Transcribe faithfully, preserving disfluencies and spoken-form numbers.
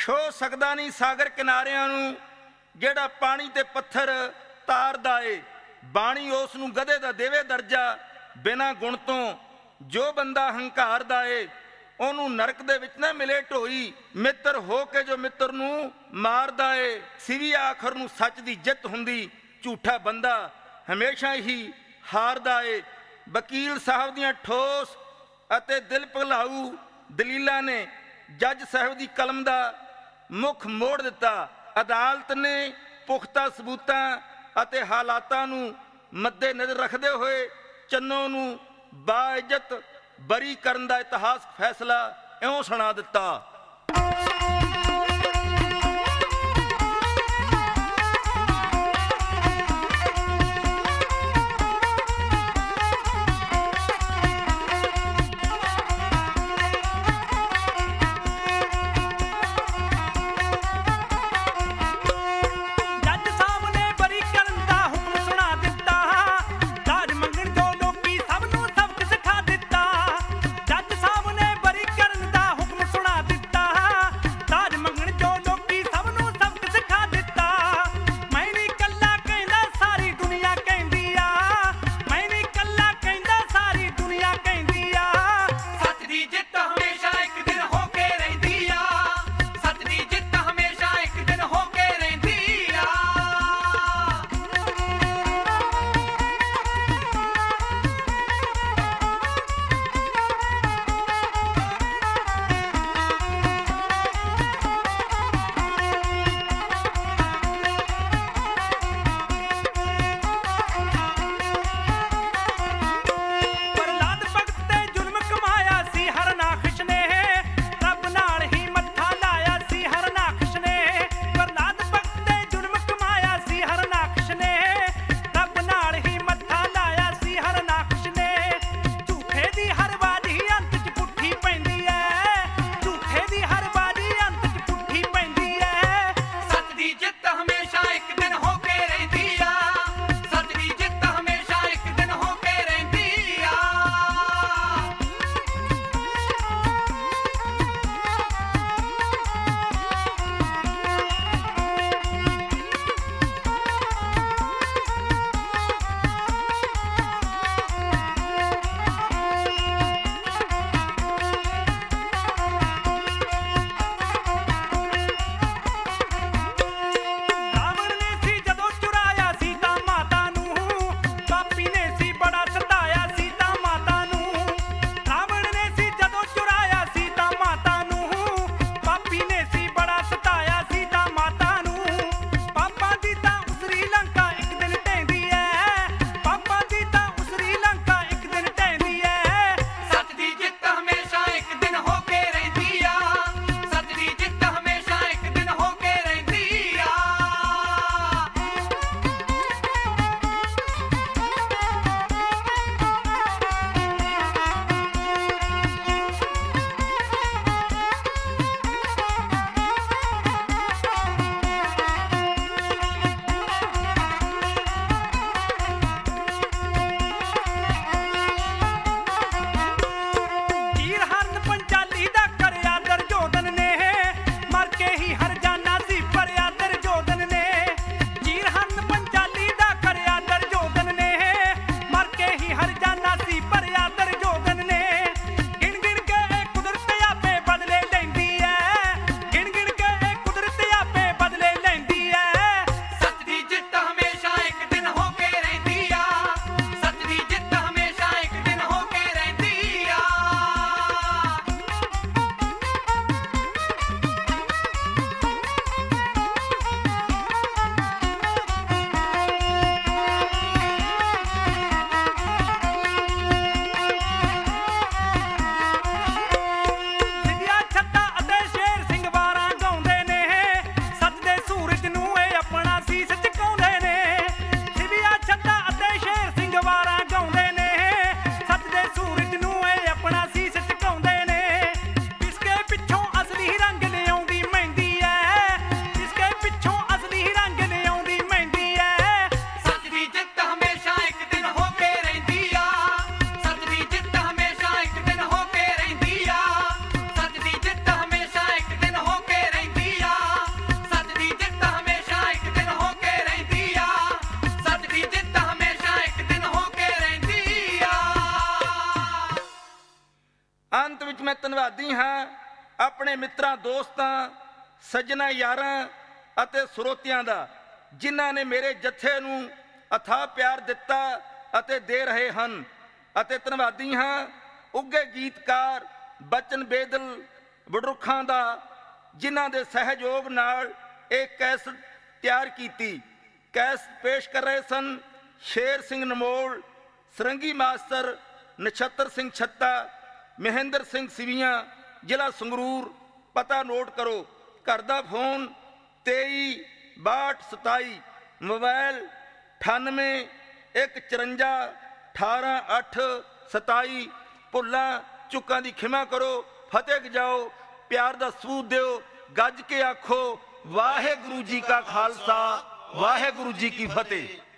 ਛੋ ਸਕਦਾ ਨਹੀਂ ਸਾਗਰ ਕਿਨਾਰਿਆਂ ਨੂੰ ਜਿਹੜਾ ਪਾਣੀ ਤੇ ਪੱਥਰ ਤਾਰਦਾ ਏ। ਬਾਣੀ ਉਸ ਨੂੰ ਗਧੇ ਦਾ ਦੇਵੇ ਦਰਜਾ ਬਿਨਾਂ ਗੁਣ ਤੋਂ। ਜੋ ਬੰਦਾ ਹੰਕਾਰਦਾ ਏ ਉਹਨੂੰ ਨਰਕ ਦੇ ਵਿੱਚ ਨਾ ਮਿਲੇ ਢੋਈ। ਮਿੱਤਰ ਹੋ ਕੇ ਜੋ ਮਿੱਤਰ ਨੂੰ ਮਾਰਦਾ ਏ ਸਿਵੀ ਆਖਰ ਨੂੰ ਸੱਚ ਦੀ ਜਿੱਤ ਹੁੰਦੀ। ਝੂਠਾ ਬੰਦਾ ਹਮੇਸ਼ਾ ਹੀ ਹਾਰਦਾ ਏ। ਵਕੀਲ ਸਾਹਿਬ ਦੀਆਂ ਠੋਸ ਅਤੇ ਦਿਲ ਪਿਘਲਾਊ ਦਲੀਲਾਂ ਨੇ ਜੱਜ ਸਾਹਿਬ ਦੀ ਕਲਮ ਦਾ ਮੁੱਖ ਮੋੜ ਦਿੱਤਾ। ਅਦਾਲਤ ਨੇ ਪੁਖਤਾ ਸਬੂਤਾਂ ਅਤੇ ਹਾਲਾਤਾਂ ਨੂੰ ਮੱਦੇ ਨਜ਼ਰ ਰੱਖਦੇ ਹੋਏ ਚੰਨੋ ਨੂੰ ਬਾਇਜ਼ਤ ਬਰੀ ਕਰਨ ਦਾ ਇਤਿਹਾਸਕ ਫੈਸਲਾ ਇਉਂ ਸੁਣਾ ਦਿੱਤਾ। ਧੰਨਵਾਦੀ ਹਾਂ ਆਪਣੇ ਮਿੱਤਰਾਂ, ਦੋਸਤਾਂ, ਸੱਜਣਾ, ਯਾਰਾਂ ਅਤੇ ਸਰੋਤਿਆਂ ਦਾ, ਜਿਨ੍ਹਾਂ ਨੇ ਮੇਰੇ ਜੱਥੇ ਨੂੰ ਅਥਾਹ ਪਿਆਰ ਦਿੱਤਾ ਅਤੇ ਦੇ ਰਹੇ ਹਨ। ਅਤੇ ਧੰਨਵਾਦੀ ਹਾਂ ਉੱਘੇ ਗੀਤਕਾਰ ਬਚਨ ਬੇਦਲ ਵਡਰੁੱਖਾਂ ਦਾ, ਜਿਨ੍ਹਾਂ ਦੇ ਸਹਿਯੋਗ ਨਾਲ ਇਹ ਕੈਸਟ ਤਿਆਰ ਕੀਤੀ। ਕੈਸਟ ਪੇਸ਼ ਕਰ ਰਹੇ ਸਨ ਸ਼ੇਰ ਸਿੰਘ ਨਮੋਲ, ਸਰੰਗੀ ਮਾਸਟਰ ਨਛੱਤਰ ਸਿੰਘ ਛੱਤਾ, ਮਹਿੰਦਰ ਸਿੰਘ ਸਿਵੀਆਂ, ਜ਼ਿਲ੍ਹਾ ਸੰਗਰੂਰ। ਪਤਾ ਨੋਟ ਕਰੋ, ਘਰ ਦਾ ਫੋਨ ਤੇਈ ਬਾਹਠ ਸਤਾਈ, ਮੋਬਾਈਲ ਅਠਾਨਵੇਂ ਇੱਕ ਚੁਰੰਜਾ ਅਠਾਰਾਂ ਅੱਠ ਸਤਾਈ। ਭੁੱਲਾਂ ਚੁੱਕਾਂ ਦੀ ਖਿਮਾ ਕਰੋ। ਫਤਿਹ ਗਜਾਓ, ਪਿਆਰ ਦਾ ਸਬੂਤ ਦਿਓ, ਗੱਜ ਕੇ ਆਖੋ ਵਾਹਿਗੁਰੂ ਜੀ ਕਾ ਖਾਲਸਾ, ਵਾਹਿਗੁਰੂ ਜੀ ਕੀ ਫਤਿਹ।